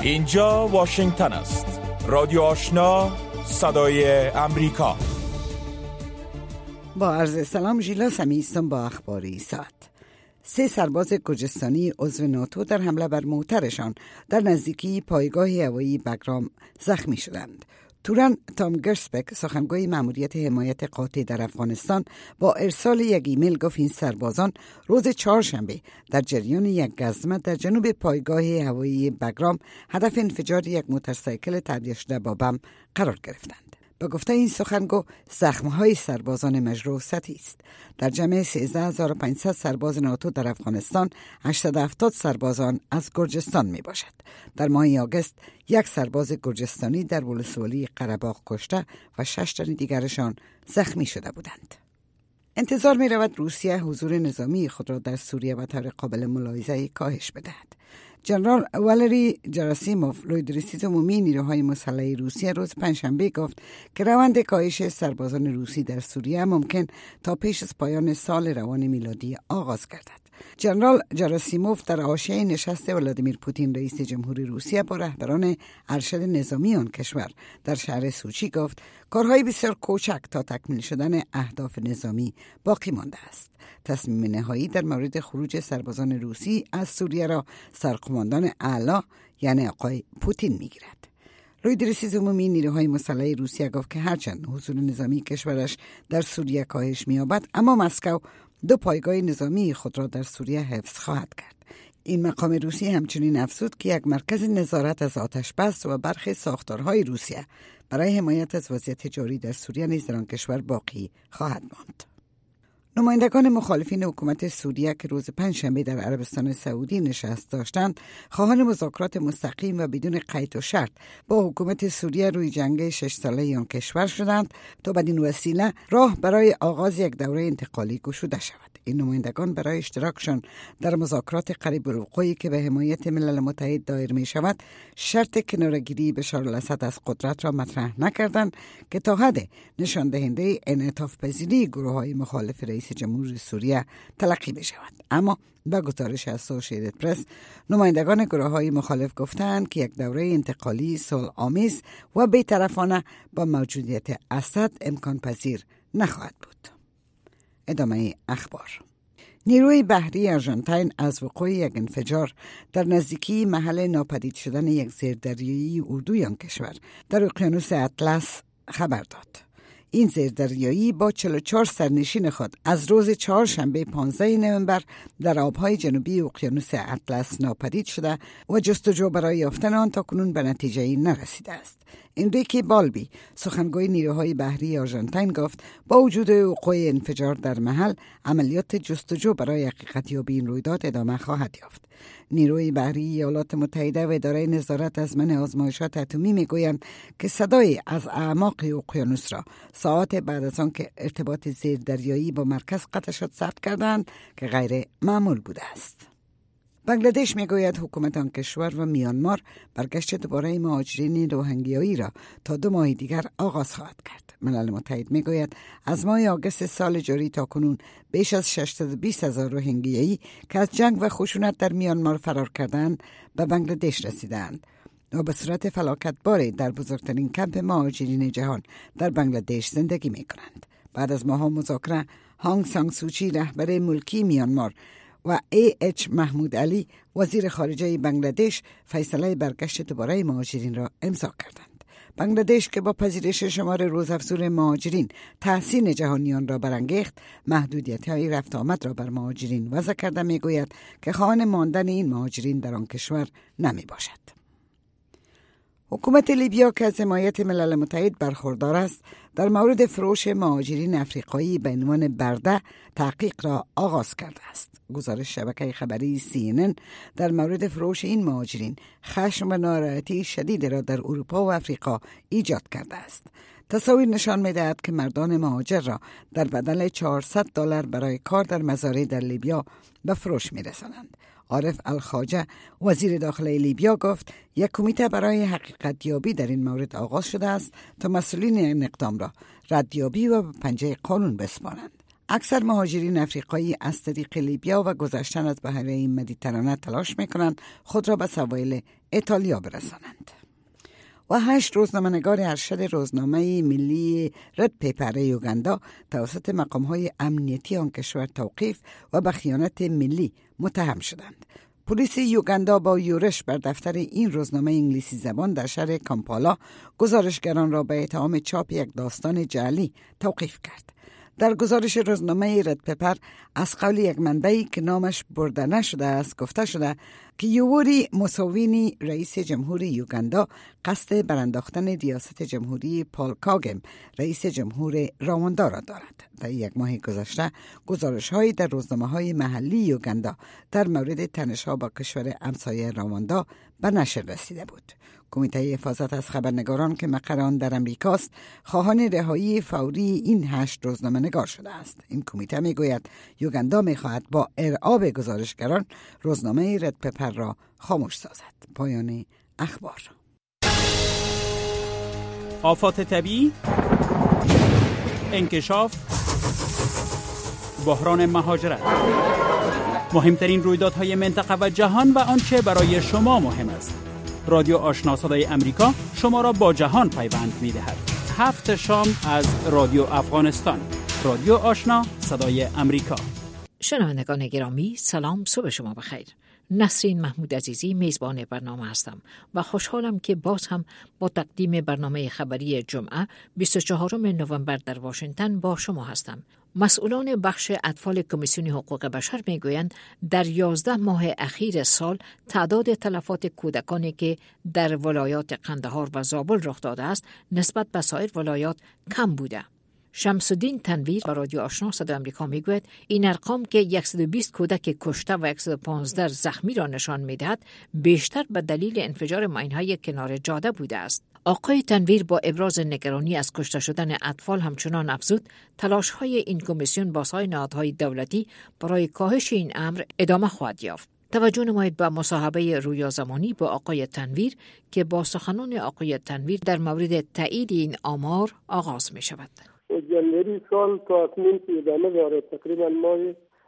اینجا واشنگتن است. رادیو آشنا، صدای امریکا. با عرض سلام، ژیلا سمی هستم با اخباری ساعت. 3 سرباز گرجستانی عضو ناتو در حمله بر موترشان در نزدیکی پایگاه هوایی بگرام زخمی شدند. توران تام گرسبک، سخنگوی مأموریت حمایت قاطع در افغانستان، با ارسال یک ایمیل گفت این سربازان روز چهارشنبه در جریان یک گزمه در جنوب پایگاه هوایی بگرام هدف انفجار یک موتورسیکل تعبیه شده با بم قرار گرفتند. به گفته این سخنگو، زخم‌های سربازان مجروح سطحی است. در جمع 13500 سرباز ناتو در افغانستان، 870 سربازان از گرجستان می باشد. در ماه آگوست یک سرباز گرجستانی در ولسوالی قره‌باغ کشته و 6 تن دیگرشان زخمی شده بودند. انتظار می رود روسیه حضور نظامی خود را در سوریه به طور قابل ملاحظه کاهش بدهد. جنرال والری جراسیموف، لوی رئیس عمومی نیروهای مسلح روسیه، روز پنجشنبه گفت که روند کاهش سربازان روسی در سوریه ممکن تا پیش از پایان سال روان میلادی آغاز گردد. جنرال جراسیموف در حاشیه نشست ولادیمیر پوتین رئیس جمهور روسیه با رهبران ارشد نظامی آن کشور در شهر سوچی گفت کارهای بسیار کوچک تا تکمیل شدن اهداف نظامی باقی مانده است. تصمیم نهایی در مورد خروج سربازان روسی از سوریه را سرقماندان اعلی یعنی آقای پوتین میگیرد. لوی رئیس عمومی نیروهای مسلح روسیه گفت که هرچند حضور نظامی کشورش در سوریه کاهش می‌یابد، اما مسکو 2 پایگاه نظامی خود را در سوریه حفظ خواهد کرد. این مقام روسی همچنین افزود که یک مرکز نظارت از آتش بس و برخی ساختارهای روسیه برای حمایت از وضعیت جاری در سوریه نیز در آن کشور باقی خواهد ماند. نمایندگان مخالفین حکومت سوریه که روز پنجشنبه در عربستان سعودی نشست داشتند، خواهان مذاکرات مستقیم و بدون قید و شرط با حکومت سوریه روی جنگ 6 ساله آن کشور شدند تا بدین وسیله راه برای آغاز یک دوره انتقالی گشوده شود. این نمایندگان برای اشتراکشان در مذاکرات قریب الوقوعی که به حمایت ملل متحد دایر می شود، شرط کناره‌گیری بشار الاسد از قدرت را مطرح نکردند که تا حد نشان دهنده انعطاف پذیری گروه‌های مخالف رئیس جمهور سوریه تلقی بشود. اما با گزارش اسوسییتد پرس، نمایندگان گروه‌های مخالف گفتند که یک دوره انتقالی صلح‌آمیز و بی‌طرفانه با موجودیت اسد امکان پذیر نخواهد بود. ادامه اخبار. نیروی بحری آرژانتین از وقوع یک انفجار در نزدیکی محل ناپدید شدن یک زیردریایی اردوی آن کشور در اقیانوس اطلس خبر داد. این زیردریایی با 44 سرنشین خود از روز چهارشنبه 15 نوامبر در آبهای جنوبی اقیانوس اطلس ناپدید شده و جستجو برای یافتن آن تاکنون به نتیجه‌ای نرسیده است. انریکه بالبی، سخنگوی نیروهای بحری آرژانتین، گفت با وجود وقوع انفجار در محل، عملیات جستجو برای حقیقتیابی این رویداد ادامه خواهد یافت. نیروی بحری ایالات متحده و اداره نظارت از من آزمایشات اتمی میگویند که صدای از اعماق اقیانوس را ساعات بعد از آن که ارتباط زیردریایی با مرکز قطع شد ثبت کردند که غیر معمول بوده است. بنگلادش میگوید حکومت آن کشور و میانمار برگشت دوباره مهاجرین روهینگیایی را تا 2 ماه دیگر آغاز خواهد کرد. ملل متحد میگوید از ماه آگوست سال جاری تا کنون بیش از 620,000 روهینگیایی که از جنگ و خشونت در میانمار فرار کردند به بنگلادش رسیدند و به صورت فلاکتباری در بزرگترین کمپ مهاجرین جهان در بنگلادش زندگی میکنند. بعد از ماه‌ها مذاکره، هانگ سانگ سوچی، رهبر ملکی میانمار، و اچ محمود علی، وزیر خارجه بنگلادش، فیصله برگشت دوباره مهاجرین را امضا کردند. بنگلادش که با پذیرش شمار روزافزون مهاجرین تحسین جهانیان را برانگیخت، محدودیت‌های رفت آمد را بر مهاجرین وضع کرده، میگوید که خواهان ماندن این مهاجرین در آن کشور نمی باشد. حکومت لیبیا که از حمایت ملل متحد برخوردار است، در مورد فروش مهاجرین افریقایی به عنوان برده تحقیق را آغاز کرده است. گزارش شبکه خبری CNN در مورد فروش این مهاجرین خشم و ناراحتی شدید را در اروپا و افریقا ایجاد کرده است. تصاویر نشان می‌دهد که مردان مهاجر را در بدل $400 برای کار در مزارع در لیبیا به فروش می‌رسانند. عارف الخواجه، وزیر داخلی لیبیا، گفت یک کمیته برای حقیقت یابی در این مورد آغاز شده است تا مسئولین این اقدام را ردیابی و به پنجه قانون بسپارند. اکثر مهاجرین افریقایی از طریق لیبیا و گذشتن از بحیره مدیترانه تلاش میکنند خود را به سواحل ایتالیا برسانند. و 8 روزنامه‌نگار ارشد روزنامه ملی رد پیپر یوگاندا توسط مقام‌های امنیتی آن کشور توقیف و به خیانت ملی متهم شدند. پلیس یوگاندا با یورش بر دفتر این روزنامه انگلیسی زبان در شهر کامپالا گزارشگران را به اتهام چاپ یک داستان جعلی توقیف کرد. در گزارش روزنامه رد پیپر از قول یک منبعی که نامش برده نشده است گفته شده که یوری موسووینی رئیس جمهوری یوگاندا قصد برانداختن ریاست جمهوری پال کاگم رئیس جمهور رواندا را دارد. در یک ماه گذشته گزارش‌هایی در روزنامه‌های محلی یوگاندا در مورد تنش‌ها با کشور همسایه رواندا به نشر رسیده بود. کمیته حفاظت از خبرنگاران که مقر آن در امریکاست خواهان رهایی فوری این 8 روزنامه‌نگار شده است. این کمیته میگوید یوگاندا میخواهد با ارعاب گزارشگران روزنامه رد پیپر را خاموش سازد. پایان اخبار. آفات طبیعی، انکشاف، بحران مهاجرت، مهمترین رویدادهای منطقه و جهان و آنچه برای شما مهم است. رادیو آشنا صدای امریکا شما را با جهان پیوند می‌دهد. 7 شام از رادیو افغانستان. رادیو آشنا صدای امریکا. شنوندگان گرامی، سلام، صبح شما بخیر. نسرین محمود عزیزی میزبان برنامه هستم و خوشحالم که باز هم با تقدیم برنامه خبری جمعه 24 نوامبر در واشنگتن با شما هستم. مسئولان بخش اطفال کمیسیون حقوق بشر میگویند در 11 ماه اخیر سال تعداد تلفات کودکانی که در ولایات قندهار و زابل رخ داده است نسبت به سایر ولایات کم بوده. شمس الدین تنویر با رادیو آشنا صدای آمریکا میگوید این ارقام که 120 کودک کشته و 115 زخمی را نشان میدهد بیشتر به دلیل انفجار ماین‌های کنار جاده بوده است. آقای تنویر با ابراز نگرانی از کشته شدن اطفال همچنان افزود تلاش‌های این کمیسیون با سایر نهادهای دولتی برای کاهش این امر ادامه خواهد یافت. توجه نمایید به مصاحبه رویا زمانی با آقای تنویر که با سخنان آقای تنویر در مورد تایید این آمار آغاز می شود. جنوری سال تا اکنون که ادامه داره، تقریبا ماه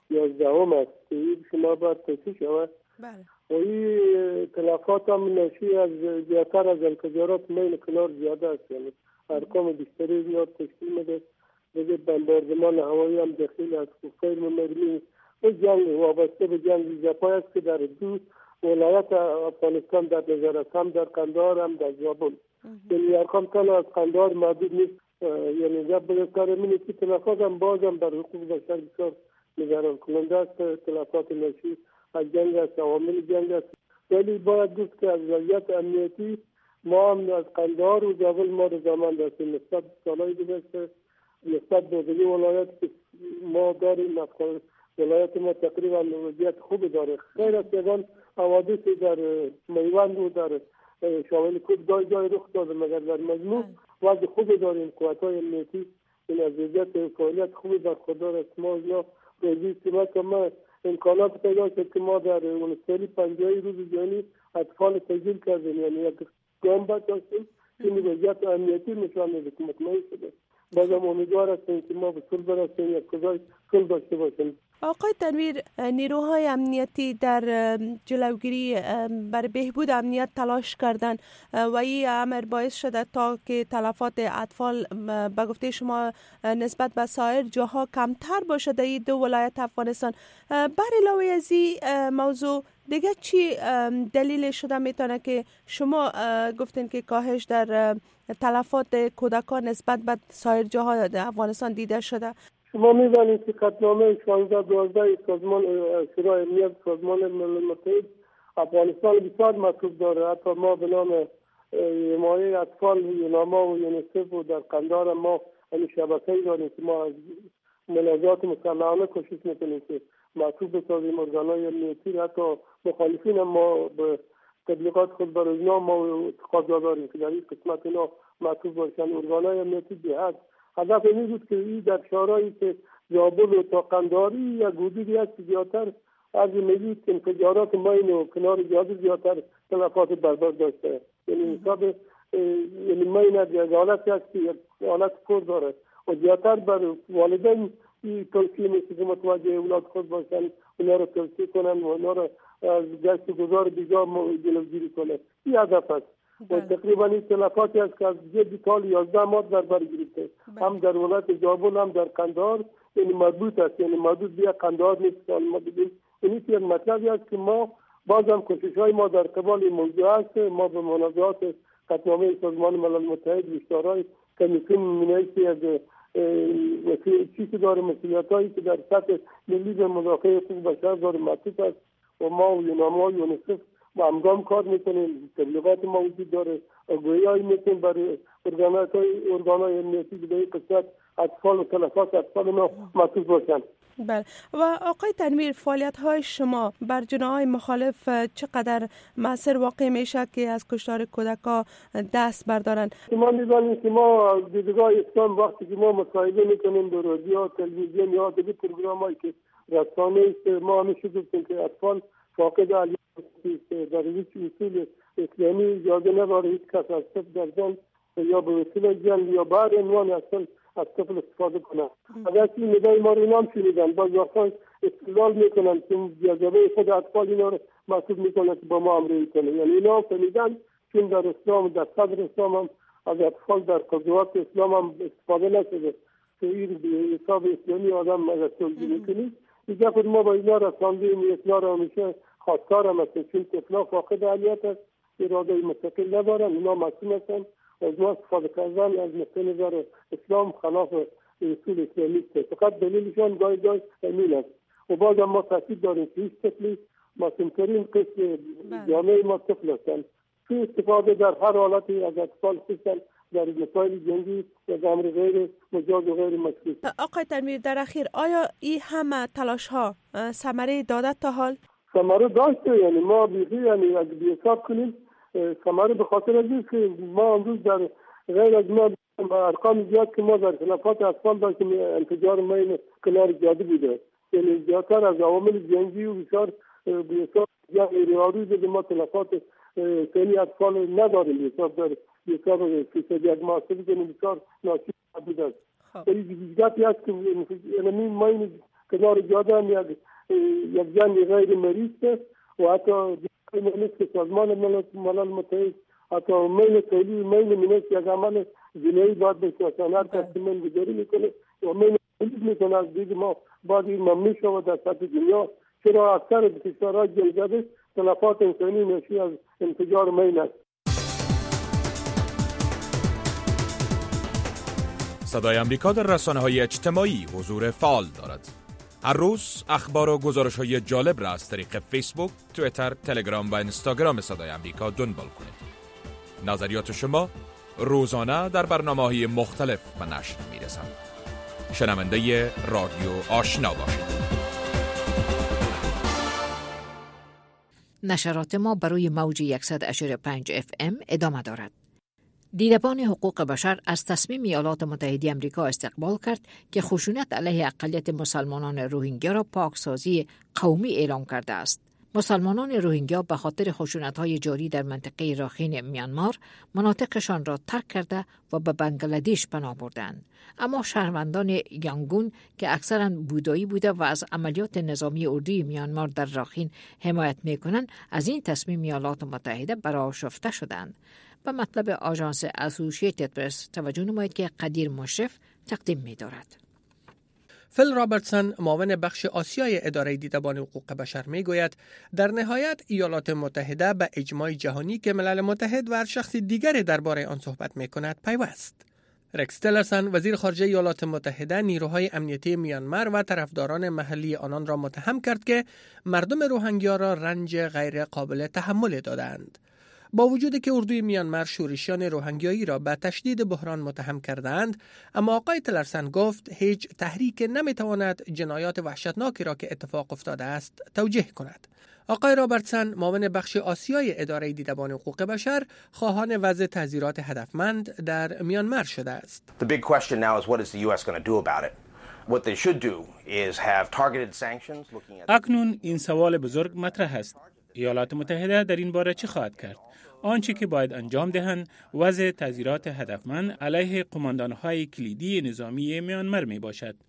11 است که این شما باید توصیح شود. بله. و این تلفات هم ناشی از زیادتر از انفجارات میل کنار زیاده است، یعنی ارقام بیشتری زیاد تشکیل میده. دیگه بمباردمان هوایی هم داخل از خیل مرمی و جنگ وابسته به جنگ ژاپن است که در دو ولایت افغانستان در نظر است، هم در قندهار هم در زابل. یعنی ارقام تنها از قندهار محدود نیست، یعنی جب بزرگتر منی که تلفات هم باز هم بر حقوق بشر بسیار نگران کننده است. تلفات ناشی از جنگ است، عوامل جنگ است. ولی باید گفت که از وضعیت امنیتی ما هم از قندهار و زابل ما رضامند هستیم نسبت سالهای گذشته، نسبت به دیگه ولایت که ما داریم. ولایت ما تقریبا وضعیت خوب داره، خیر از یگان حوادثی در میوند و در شامل کود جای رخ داده، مگر در مجموع وضع خوبی داریم. قوت‌های امنیتی این از وضعیت فعالیت خوبی برخوردار است. ما اینا روزی که ما امکانات پیدا شد که ما در سری 50 روز جهانی اطفال تسجیل کردیم، یعنی یک گام برداشتیم. این وضعیت امنیتی نشان میده که مطمئن شده. بازم امیدوار هستیم که ما به صلح برسیم، یک کجای صلح داشته باشیم. آقای تنویر، نیروهای امنیتی در جلوگیری بر بهبود امنیت تلاش کردن و این امر باعث شده تا که تلفات اطفال به گفته شما نسبت به سایر جاها کمتر باشه در این 2 ولایت افغانستان. بر علاوه از این موضوع دیگه چی دلیل شده میتونه که شما گفتین که کاهش در تلفات کودکان نسبت به سایر جاها افغانستان دیده شده؟ شما می‌دانید که قطعنامه 16/12 سازمان شورای امنیت سازمان ملل متحد افغانستان بسیار مطلوب داره. حتی ما به نام حمایت اطفال یوناما و یونیسف و در قندهار ما این شبکه‌ای داریم که ما از منازعات مسلحانه کوشش میکنیم که مطلوب بسازیم. ارگان‌های امنیتی حتی مخالفین ما به تبلیغات خود بر اینا ما اعتقاد داریم که در این قسمت اینا مطلوب باشن. ارگان‌های امنیتی جهت هدف این بود که این در شهرهایی که زابل و تا قندهاری یک حدودی هست زیادتر از می‌بینید که انفجارات ماین و کنار جاده زیادتر تلفات برباد داشته. یعنی حساب یعنی ماین یک حالتی هست که یک حالت کور داره و زیادتر بر والدین این توصیه میشه که متوجه اولاد خود باشن، اونا رو توصیه کنن و اونا رو از گشت گذار بیجا جلوگیری کنن. این هدف است. و تقریبا این تلفاتی است که از جدی سال 11 ماه در بر گرفته، هم در ولایت جابل هم در قندهار. یعنی مربوط است، یعنی مربوط به قندهار نیست که ما بگیم. این یک مطلبی است که ما بازم کوشش‌های ما در قبال موضوع است. ما به منازعات قطعنامه سازمان ملل متحد اشتراک کمیسیون مینیتی از چیزی داره، مسئولیت‌هایی که در سطح ملی به مدافع حقوق بشر داره مربوط است و ما و یوناما یونیسف با همگام کار میکنیم. تبلیغات ما وجود داره، آگاهی‌هایی میکنیم برای ارگان‌های امنیتی که به این قسمت اطفال و تلفات اطفال ما مسئول باشند. بله. و آقای تنویر، فعالیت‌های شما بر جناح‌های مخالف چقدر مؤثر واقع میشه که از کشتار کودک‌ها دست بردارن؟ ما می‌دانیم که ما دیدگاه اسلام وقتی که ما مصاحبه می‌کنیم در رادیو، تلویزیون یا دیگر پروگرام‌هایی که رسانه است، ما همیشه گفتیم که اطفال فاقد علیه است. در هیچ اصول اسلامی اجازه نداره هیچ کس از طفل در جان یا به وسیله جان یا بر عنوان اصلا از طفل استفاده کنند. اگر که ندای ما رو نام شنیدن، باز وقتا استدلال میکنن که جذبه خود اطفال اینا رو محسوب میکنن که با ما امری کنه. یعنی اینا فهمیدن چون در اسلام، در صدر اسلام هم از اطفال در قضاوت اسلام هم استفاده نشده که این به حساب اسلامی آدم رسول میکنی. دیگه خود ما با اینا رساندیم، اینا رو همیشه خواستار هم هستن چون طفلا فاقد علیت است، اراده مستقل ندارن، اینا مسئول هستن. از ما استفاده کردن از نظر اسلام خلاف اصول اسلامی است. فقط دلیلشان گاهی همین است. و باز ما تاکید داریم که هیچ طفلی معصوم‌ترین قسم جامعه ما طفل هستند. تو استفاده در هر حالتی از اطفال خصوصا در مسائل جنگی از امر غیر مجاز و غیر مشروع. آقای تنویر، در اخیر آیا این همه تلاش ها ثمره داده تا حال؟ ثمره داشته. یعنی ما یعنی اگه حساب کنیم ثمره به خاطر از این که ما امروز در غیر از ما ارقام زیاد که ما در خلافات اطفال داشتیم انفجار مین کنار جاده بوده. یعنی زیادتر از عوامل جنگی و بسیار به حساب ریاضی دیگه ما تلفات سنی اطفال نداریم. حساب فیصد یک محاسبه کنیم بسیار ناشی بوده است. این دیگتی است که یعنی ما این کنار جاده هم یک جنگ غیر مریض است و حتی نیست که سازمان ملل متحد حتی میل تولی میل مینست یک عمل جنایی باید بشه اصلا هر کسی من گذاری میکنه و میل تولی میکنه از دید ما باید این ممنوع شود در سطح دنیا. چرا اکثر کشورهای جنگزده تلفات انسانی ناشی از انفجار میل است. صدای امریکا در رسانه‌های اجتماعی حضور فعال دارد. هر روز اخبار و گزارش‌های جالب را از طریق فیسبوک، توییتر، تلگرام و اینستاگرام صدای امریکا دنبال کنید. نظریات شما روزانه در برنامه‌های مختلف به نشر می‌رسند. شنونده رادیو آشنا باشید. نشرات ما برای موج 100.5 FM ادامه دارد. دیدبان حقوق بشر از تصمیم ایالات متحده آمریکا استقبال کرد که خشونت علیه اقلیت مسلمانان روهینگیا را پاکسازی قومی اعلام کرده است. مسلمانان روهینگیا به خاطر خشونت‌های جاری در منطقه راخین میانمار مناطقشان را ترک کرده و به بنگلادش پناه بردند. اما شهروندان یانگون که اکثراً بودایی بوده و از عملیات نظامی اردوی میانمار در راخین حمایت می‌کنند، از این تصمیم ایالات متحده برآشفته شدند. به مطلب آژانس اسوسییتد پرس توجه نمایید که قدیر مشرف تقدیم می‌دارد. فیل رابرتسون، معاون بخش آسیای اداره دیدبان حقوق بشر میگوید در نهایت ایالات متحده به اجماع جهانی که ملل متحد و هر شخص دیگری درباره آن صحبت میکند پیوست. رکس تیلرسون، وزیر خارجه ایالات متحده، نیروهای امنیتی میانمار و طرفداران محلی آنان را متهم کرد که مردم روهینگیا را رنج غیر قابل تحمل دادند. با وجودی که اردوی میانمار شورشیان روهینگیایی را به تشدید بحران متهم کردند، اما آقای تیلرسون گفت هیچ تحریک نمیتواند جنایات وحشتناکی را که اتفاق افتاده است توجیه کند. آقای رابرتسون، معاون بخش آسیای اداره دیدبان حقوق بشر، خواهان وضع تعزیرات هدفمند در میانمار شده است. The big question now is what is the US going to do about it? What they should do is have targeted sanctions looking at اکنون این سوال بزرگ مطرح است. ایالات متحده در این باره چه خواهد کرد؟ آنچه که باید انجام دهند وضع تعزیرات هدفمند علیه قماندان‌های کلیدی نظامی میانمار می باشد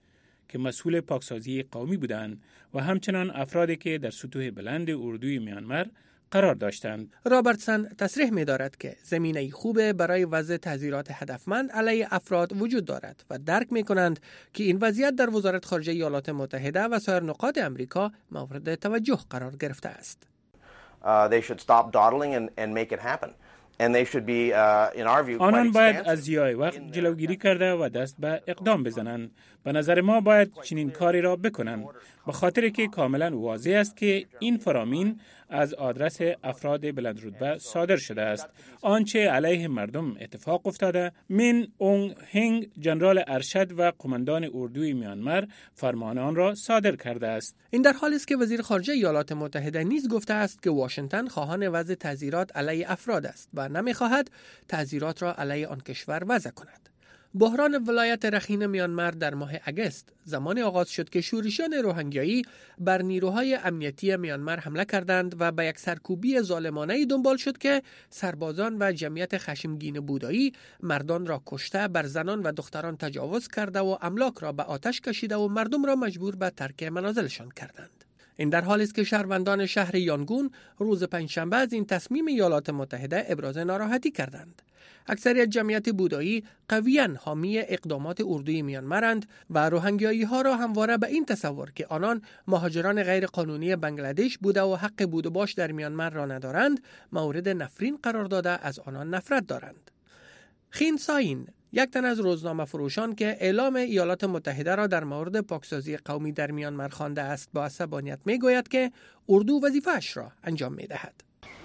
که مسئول پاکسازی قومی بودند و همچنان افرادی که در سطوح بلند اردوی میانمار قرار داشتند. رابرتسن تصریح می‌دارد که زمینه خوب برای وضع تعزیرات هدفمند علیه افراد وجود دارد و درک می‌کنند که این وضعیت در وزارت خارجه ایالات متحده و سایر نقاط امریکا مورد توجه قرار گرفته است. They should stop dawdling and make it happen. And they should be, in our view, آنان باید از ضیاع وقت جلوگیری کرده و دست به اقدام بزنند. به نظر ما باید چنین کاری را بکنند، به خاطر که کاملا واضح است که این فرامین از آدرس افراد بلند رتبه صادر شده است. آنچه علیه مردم اتفاق افتاده، من اونگ هنگ جنرال ارشد و قماندان اردوی میانمار فرمان آن را صادر کرده است. این در حالی است که وزیر خارجه ایالات متحده نیز گفته است که واشنگتن خواهان وضع تعزیرات علیه افراد است و نمی‌خواهد تعزیرات را علیه آن کشور وضع کند. بحران ولایت رخین میانمار در ماه اگست زمانی آغاز شد که شورشیان روهینگیایی بر نیروهای امنیتی میانمار حمله کردند و به یک سرکوبی ظالمانه‌ای دنبال شد که سربازان و جمعیت خشمگین بودایی مردان را کشته، بر زنان و دختران تجاوز کرده و املاک را به آتش کشیده و مردم را مجبور به ترک منازلشان کردند. این در حالی است که شهروندان شهر یانگون روز پنجشنبه از این تصمیم ایالات متحده ابراز ناراحتی کردند. اکثریت جمعیت بودایی قویاً حامی اقدامات اردوی میانمارند و روهینگیایی‌ها را همواره به این تصور که آنان مهاجران غیر قانونی بنگلادش بوده و حق بود و باش در میانمار را ندارند، مورد نفرین قرار داده از آنان نفرت دارند. خین ساین، یک تن از روزنامه فروشان که اعلام ایالات متحده را در مورد پاکسازی قومی در میانمار خوانده است، با عصبانیت میگوید که اردو وظیفه‌اش را انجام میدهد.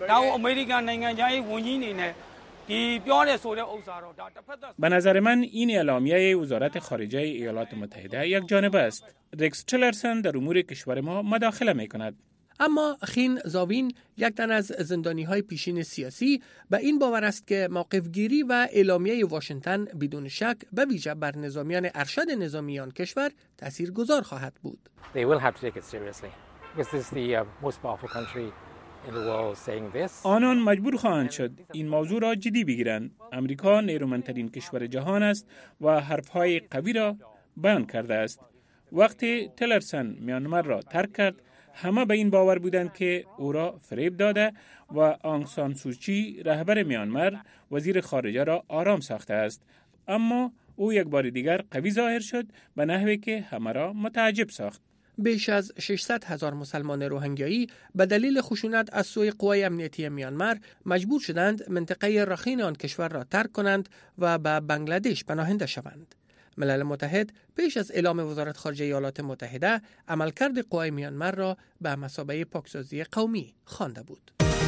به نظر من این اعلامیه وزارت خارجه ایالات متحده یک جانبه است. رکس تیلرسن در امور کشور ما مداخله می کند. اما خین زاوین، یک تن از زندانی‌های پیشین سیاسی، به این باور است که موقفگیری و اعلامیه واشنگتن بدون شک به ویژه بر نظامیان ارشد نظامی آن کشور تاثیرگذار خواهد بود. They will have to take it seriously because this is the most powerful country in the world saying this. آنان مجبور خواهند شد این موضوع را جدی بگیرند. امریکا نیرومندترین کشور جهان است و حرفهای قوی را بیان کرده است. وقتی تیلرسن میانمار را ترک کرد، همه به این باور بودند که او را فریب داده و آنگ سان سوچی رهبر میانمار وزیر خارجه را آرام ساخته است. اما او یک بار دیگر قوی ظاهر شد به نحوی که همه را متعجب ساخت. بیش از 600,000 مسلمان روهینگیایی به دلیل خشونت از سوی قوای امنیتی میانمار مجبور شدند منطقه رخین آن کشور را ترک کنند و به بنگلادش پناهنده شوند. ملل متحد پیش از اعلام وزارت خارجه ایالات متحده عملکرد قوای میانمار را به مثابه پاکسازی قومی خوانده بود.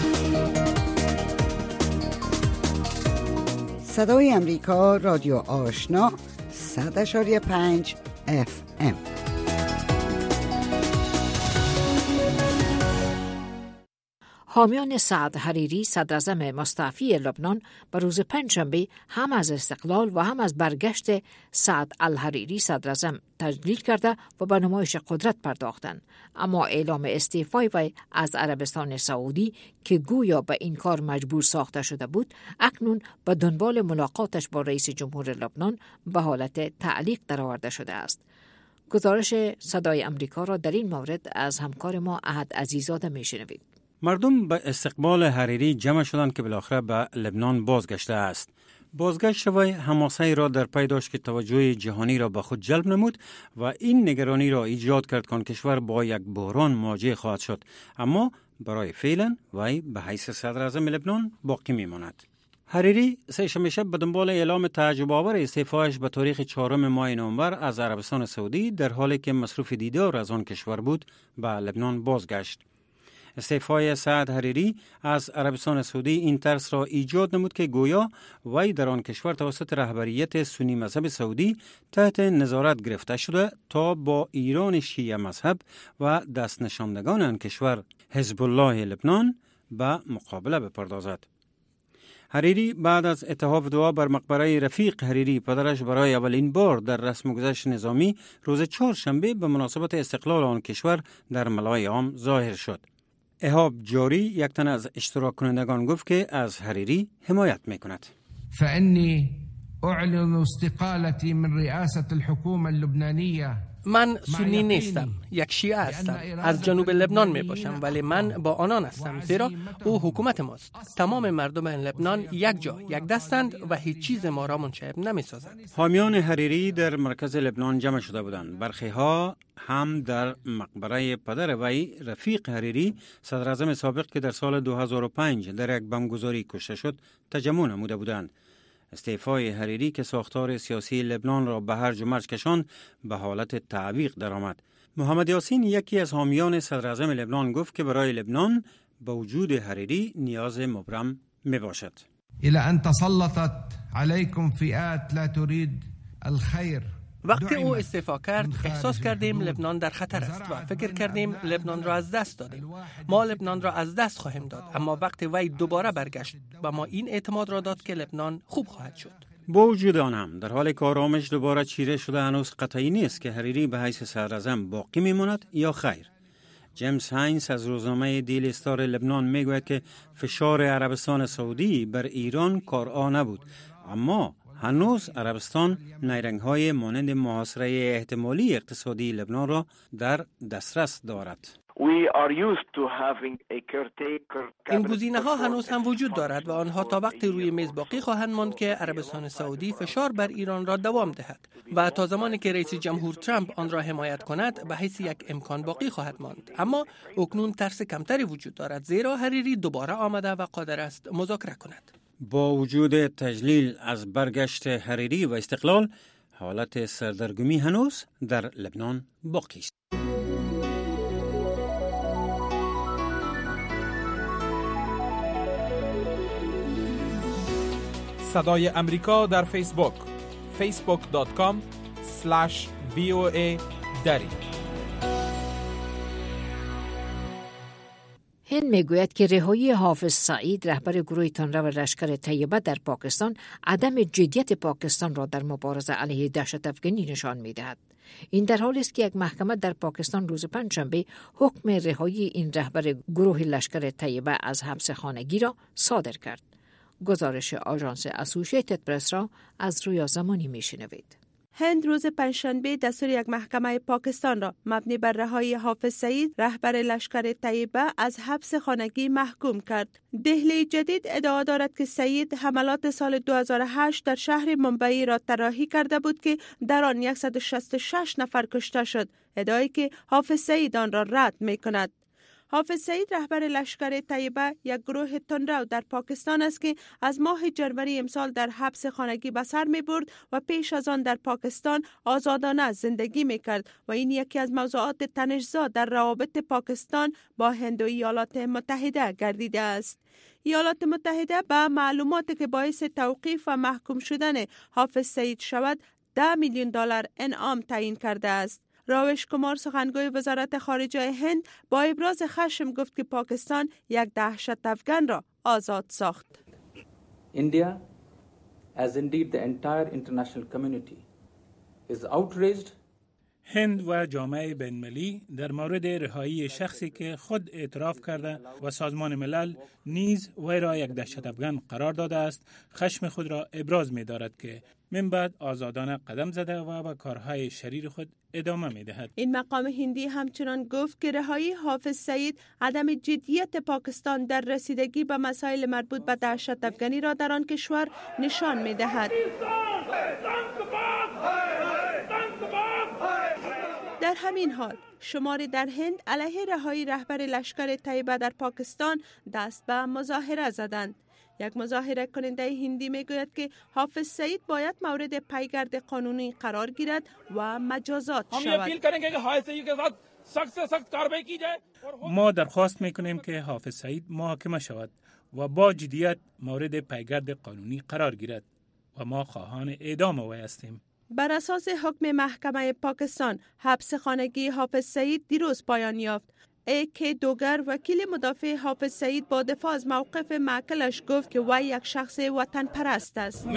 صدای امریکا، رادیو آشنا، 100.5 FM. حامیان سعد حریری، صدراعظم مستعفی لبنان، به روز پنجشنبه هم از استقلال و هم از برگشت سعد الحریری صدراعظم تجلیل کرده و به نمایش قدرت پرداختند. اما اعلام استعفای وی از عربستان سعودی که گویا به این کار مجبور ساخته شده بود، اکنون به دنبال ملاقاتش با رئیس جمهور لبنان به حالت تعلیق درآورده شده است. گزارش صدای امریکا را در این مورد از همکار ما احد عزیزاده میشنوید. مردم به استقبال حریری جمع شدند که بالاخره به لبنان بازگشته است. بازگشت وی حماسه‌ای را در پی داشت که توجه جهانی را به خود جلب نمود و این نگرانی را ایجاد کرد که کشور با یک بحران مواجه خواهد شد. اما برای فعلا وی به حیث صدر اعظم لبنان باقی میماند. حریری سه‌شنبه شب به دنبال اعلام تعجب آور استعفایش به تاریخ 4 ماه نوامبر از عربستان سعودی در حالی که مصروف دیدار از آن کشور بود به لبنان بازگشت. استعفای سعد حریری از عربستان سعودی این ترس را ایجاد نمود که گویا وی در آن کشور توسط رهبریت سنی مذهب سعودی تحت نظارت گرفته شده تا با ایران شیعه مذهب و دست نشاندگان آن کشور حزب الله لبنان به مقابله بپردازد. حریری بعد از اتحاف دعا بر مقبره رفیق حریری پدرش برای اولین بار در رسم گذشت نظامی روز چهارشنبه به مناسبت استقلال آن کشور در ملای عام ظاهر شد. اهاب جاری، یک تن از اشتراک کنندگان، گفت که از حریری حمایت میکند. فإني أعلن استقالتي من رئاسة الحكومة اللبنانية. من سنی نیستم، یک شیعه هستم. از جنوب لبنان می باشم، ولی من با آنان هستم، زیرا او حکومت ماست. تمام مردم لبنان یک جا، یک دستند و هیچ چیز ما را منشعب نمی سازد. حامیان حریری در مرکز لبنان جمع شده بودند. برخی ها هم در مقبره پدر وی رفیق حریری، صدر اعظم سابق که در سال 2005 در یک بمبگذاری کشته شد، تجمع نموده بودند. استعفای حریری که ساختار سیاسی لبنان را به هرج و مرج کشاند، به حالت تعویق درآمد. محمد یاسین، یکی از حامیان صدر اعظم لبنان، گفت که برای لبنان با وجود حریری نیاز مبرم می باشد. الى ان تسلطت عليكم فئات لا تريد الخير. وقتی او استعفا کرد، احساس کردیم لبنان در خطر است و فکر کردیم لبنان را از دست دادیم. ما لبنان را از دست خواهیم داد، اما وقتی وی دوباره برگشت و ما این اعتماد را داد که لبنان خوب خواهد شد. با وجود آن هم در حال که آرامش دوباره چیره شده، هنوز قطعی نیست که حریری به حیث صدراعظم باقی میماند یا خیر. جیمز هاینز از روزنامه دیلی استار لبنان میگوید که فشار عربستان سعودی بر ایران کارآ نبود، اما هنوز عربستان نیرنگ‌های مانند محاصره احتمالی اقتصادی لبنان را در دسترس دارد. این گزینه‌ها هنوز هم وجود دارد و آنها تا وقتی روی میز باقی خواهند ماند که عربستان سعودی فشار بر ایران را دوام دهد و تا زمانی که رئیس جمهور ترامپ آن را حمایت کند به حیث یک امکان باقی خواهد ماند. اما اکنون ترس کمتری وجود دارد، زیرا حریری دوباره آمده و قادر است مذاکره کند. با وجود تجلیل از برگشت حریری و استقلال، حالت سردرگمی هنوز در لبنان باقی است. صدای امریکا در فیسبوک facebook.com/VOA دری. هند میگوید که رهایی حافظ سعید، رهبر گروه تندرو و لشکر طیبه در پاکستان، عدم جدیت پاکستان را در مبارزه علیه دهشت افکنی نشان می‌دهد. این در حالی است که یک محکمه در پاکستان روز پنجشنبه حکم رهایی این رهبر گروه لشکر طیبه از حبس خانگی را صادر کرد. گزارش آژانس اسوسییتد پرس را از رویا زمانی میشنوید. هند روز پنجشنبه دستور یک محکمه پاکستان را مبنی بر رهایی حافظ سعید، رهبر لشکر طیبه، از حبس خانگی محکوم کرد. دهلی جدید ادعا دارد که سعید حملات سال 2008 در شهر ممبئی را طراحی کرده بود که در آن 166 نفر کشته شد، ادعایی که حافظ سعید آن را رد می کند. حافظ سعید، رهبر لشکر طیبه، یک گروه تندرو در پاکستان است که از ماه جنوری امسال در حبس خانگی به سر می برد و پیش از آن در پاکستان آزادانه زندگی می کرد و این یکی از موضوعات تنش‌زا در روابط پاکستان با هند و ایالات متحده گردیده است. ایالات متحده به معلوماتی که باعث توقیف و محکوم شدن حافظ سعید شود $10 میلیون انعام تعیین کرده است. راوش کمار، سخنگوی وزارت خارجه هند، با ابراز خشم گفت که پاکستان یک دهشت افکن را آزاد ساخت. India, as indeed the entire international community, is outraged. هند و جامعه بین‌المللی در مورد رهایی شخصی که خود اعتراف کرده و سازمان ملل نیز وی را یک دهشت افکن قرار داده است، خشم خود را ابراز می دارد که من بعد آزادانه قدم زده و به کارهای شریر خود ادامه می دهد. این مقام هندی همچنان گفت که رهایی حافظ سعید عدم جدیت پاکستان در رسیدگی به مسائل مربوط به دهشت افکنی را در آن کشور نشان می دهد. در همین حال شماری در هند علیه رهایی رهبر لشکر طیبه در پاکستان دست به مظاهره زدند. یک مظاهره کننده هندی میگوید که حافظ سعید باید مورد پیگرد قانونی قرار گیرد و مجازات شود. ما درخواست میکنیم که حافظ سعید محاکمه شود و با جدیت مورد پیگرد قانونی قرار گیرد و ما خواهان اعدام وی هستیم. بر اساس حکم محکمه پاکستان، حبس خانگی حافظ سعید دیروز پایان یافت. ایک دوگر، وکیل مدافع حافظ سعید، با دفاع از موقف معقلش گفت که وی یک شخص وطن پرست است.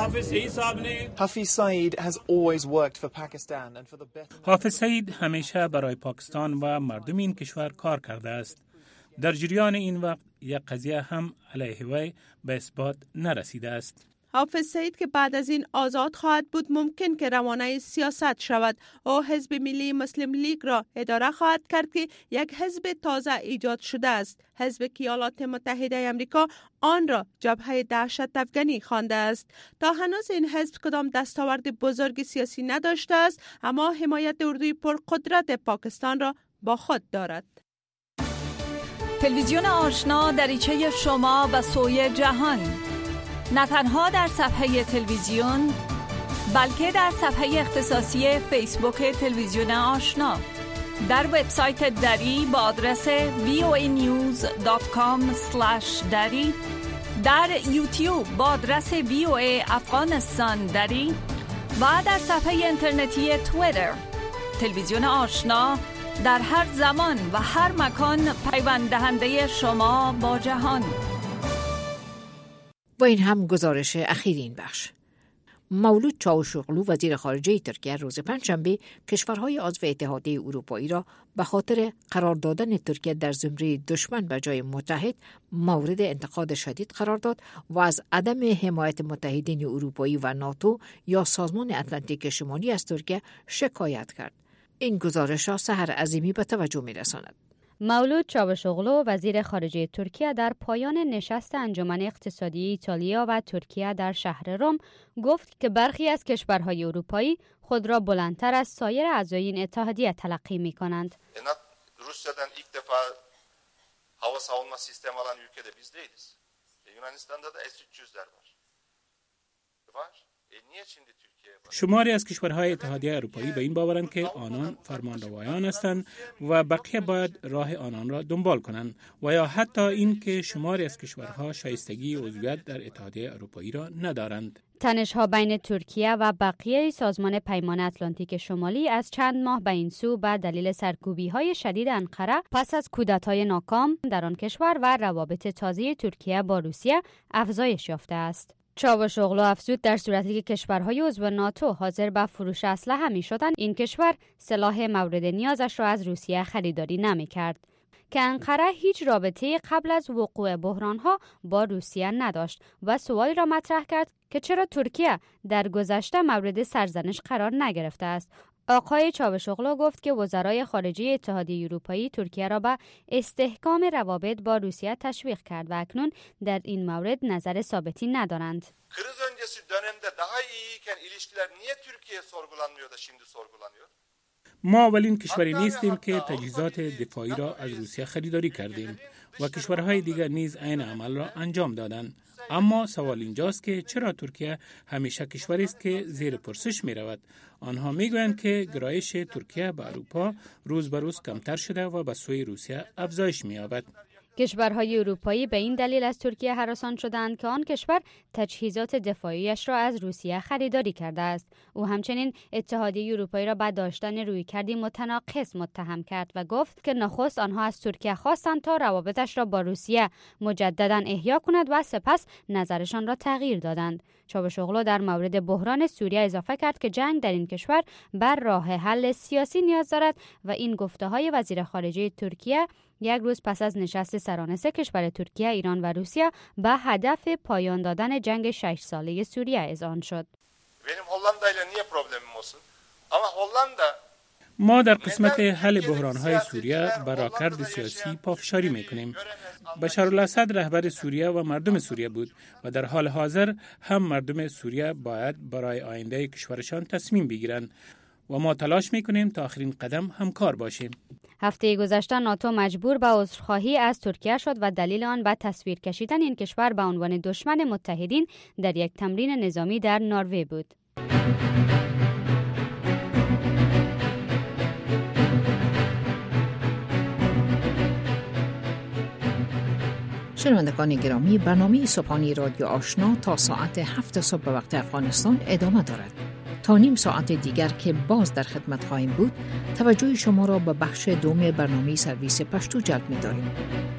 حافظ سعید همیشه برای پاکستان و مردم این کشور کار کرده است. در جریان این وقت یک قضیه هم علیه وی به اثبات نرسیده است. حافظ سعید که بعد از این آزاد خواهد بود ممکن که روانه سیاست شود. او حزب ملی مسلم لیگ را اداره خواهد کرد که یک حزب تازه ایجاد شده است. حزب که ایالات متحده آمریکا آن را جبهه دهشت افغانی خوانده است. تا هنوز این حزب کدام دستاورد بزرگ سیاسی نداشته است، اما حمایت اردوی پرقدرت پاکستان را با خود دارد. تلویزیون آشنا دریچه شما و سوی جهان، نه تنها در صفحه تلویزیون بلکه در صفحه اختصاصی فیسبوک تلویزیون آشنا، در وبسایت دری با آدرس voanews.com/dari، در یوتیوب با آدرس VOA افغانستان دری و در صفحه اینترنتی توییتر. تلویزیون آشنا در هر زمان و هر مکان پیوند دهنده شما با جهان. و این هم گزارش اخیر این بخش. مولود چاوشوغلو وزیر خارجه ترکیه روز پنجشنبه کشورهای عضو اتحادیه اروپایی را به خاطر قرار دادن ترکیه در زمره دشمن به جای متحد مورد انتقاد شدید قرار داد و از عدم حمایت متحدین اروپایی و ناتو یا سازمان اتلانتیک شمالی از ترکیه شکایت کرد. این گزارش را سحر عظیمی به توجه می‌رساند. مولود چاوشوغلو وزیر خارجه ترکیه در پایان نشست انجمن اقتصادی ایتالیا و ترکیه در شهر روم گفت که برخی از کشورهای اروپایی خود را بلندتر از سایر اعضای این اتحادیه تلقی می‌کنند. روسیa'dan ilk defa hava savunma sistemi alan ülke de biz değiliz. Yunanistan'da da S-300'ler var. Niye şimdi شماری از کشورهای اتحادیه اروپایی به این باورند که آنان فرمانروایان هستند و بقیه باید راه آنان را دنبال کنند و یا حتی این که شماری از کشورها شایستگی عضویت در اتحادیه اروپایی را ندارند. تنش‌ها بین ترکیه و بقیه سازمان پیمان اتلانتیک شمالی از چند ماه به این سو به دلیل سرکوبی‌های شدید انقره پس از کودتای ناکام در آن کشور و روابط تازه ترکیه با روسیه افزایش یافته است. چاوشوغلو افزود در صورتی که کشورهای عضو ناتو حاضر به فروش اسلحه می‌شدند، این کشور سلاح مورد نیازش را از روسیه خریداری نمی‌کرد. که انقره هیچ رابطه قبل از وقوع بحران‌ها با روسیه نداشت و سوالی را مطرح کرد که چرا ترکیه در گذشته مورد سرزنش قرار نگرفته است. آقای چاوشوغلو گفت که وزرای خارجه اتحادیه اروپایی ترکیه را به استحکام روابط با روسیه تشویق کرد و اکنون در این مورد نظر ثابتی ندارند. Kriz öncesi dönemde daha iyiyken ilişkiler niye Türkiye sorgulanmıyor da şimdi sorgulanıyor? ما اولین کشوری نیستیم که تجهیزات دفاعی را از روسیه خریداری کردیم و کشورهای دیگر نیز عین عمل را انجام دادند. اما سوال اینجاست که چرا ترکیه همیشه کشوری است که زیر پرسش می رود؟ آنها می گویند که گرایش ترکیه به اروپا روز به روز کمتر شده و به سوی روسیه افزایش می یابد. کشورهای اروپایی به این دلیل از ترکیه هراسان شدند که آن کشور تجهیزات دفاعیش را از روسیه خریداری کرده است. او همچنین اتحادیه اروپایی را به داشتن رویکردی متناقض متهم کرد و گفت که نخست آنها از ترکیه خواستند تا روابطش را با روسیه مجددا احیا کند و سپس نظرشان را تغییر دادند. چاوشوغلو در مورد بحران سوریه اضافه کرد که جنگ در این کشور بر راه حل سیاسی نیاز دارد و این گفته‌های وزیر خارجه ترکیه یک روز pes از نشست سران سه کشور ترکیه، ایران و روسیه به هدف پایان دادن جنگ 6 ساله سوریه اذعان شد. ما در قسمت حل بحران‌های سوریه بر راهکرد سیاسی پافشاری می‌کنیم. بشار الاسد رهبر سوریه و مردم سوریه بود و در حال حاضر هم مردم سوریه باید برای آینده کشورشان تصمیم بگیرند و ما تلاش می‌کنیم تا آخرین قدم همکار باشیم. هفته گذشته ناتو مجبور به عذرخواهی از ترکیه شد و دلیل آن به تصویر کشیدن این کشور به عنوان دشمن متحدین در یک تمرین نظامی در نروژ بود. شنوندگان گرامی، برنامه صبحانی رادیو آشنا تا ساعت 7 صبح به وقت افغانستان ادامه دارد. تا نیم ساعت دیگر که باز در خدمت خواهیم بود، توجه شما را به بخش دوم برنامه سرویس پشتو جلب می داریم.